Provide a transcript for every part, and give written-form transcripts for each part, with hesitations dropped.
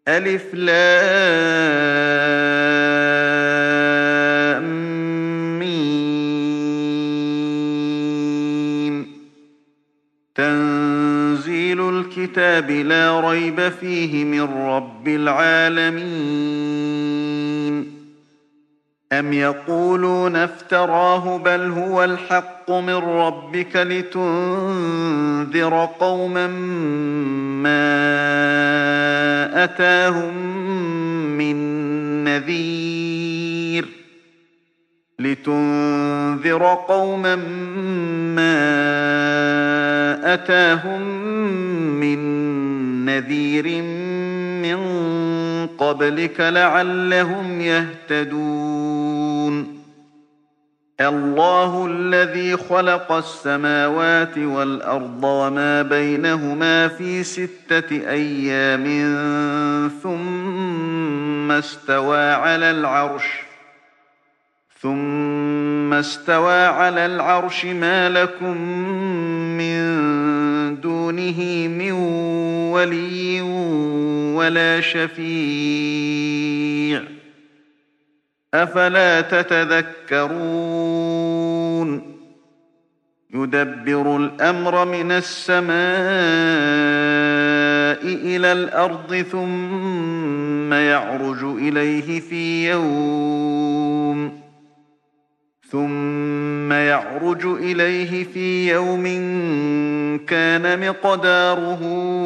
ألف لام ميم. تنزيل الكتاب لا ريب فيه من رب العالمين. أم يقولون افتراه بل هو الحق من ربك لتنذر قوما ما أتاهم من نذير من قبلك لعلهم يهتدون. الله الذي خلق السماوات والأرض وما بينهما في 6 أيام ثم استوى على العرش ما لكم من دونه من ولي ولا شفيع أفلا تتذكرون. يدبر الأمر من السماء إلى الأرض ثم يعرج إليه في يوم كان مقداره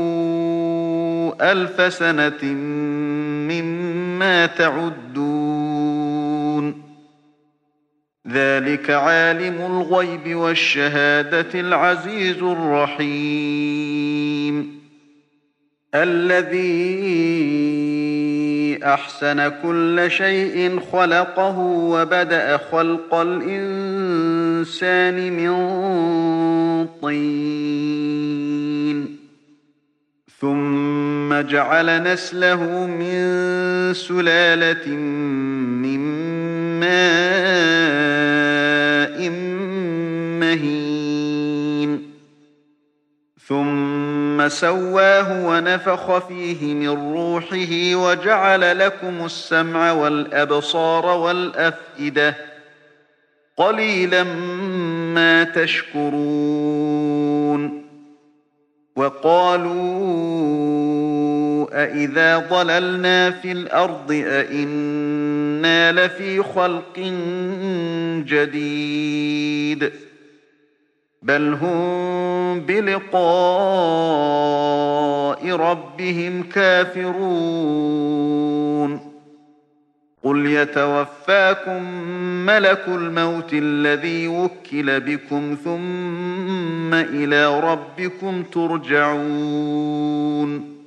1000 سنة مما تعدون. ذلك عالم الغيب والشهادة العزيز الرحيم. الذي أحسن كل شيء خلقه وبدأ خلق الإنسان من طين ثم جعل نسله من سلالة من ماء مهين ثم سواه ونفخ فيه من روحه وجعل لكم السمع والأبصار والأفئدة قليلا ما تشكرون. وقالوا أإذا ضللنا في الأرض أإنا لفي خلق جديد بل هم بلقاء ربهم كافرون. قل يتوفاكم ملك الموت الذي وكل بكم ثم إلى ربكم ترجعون.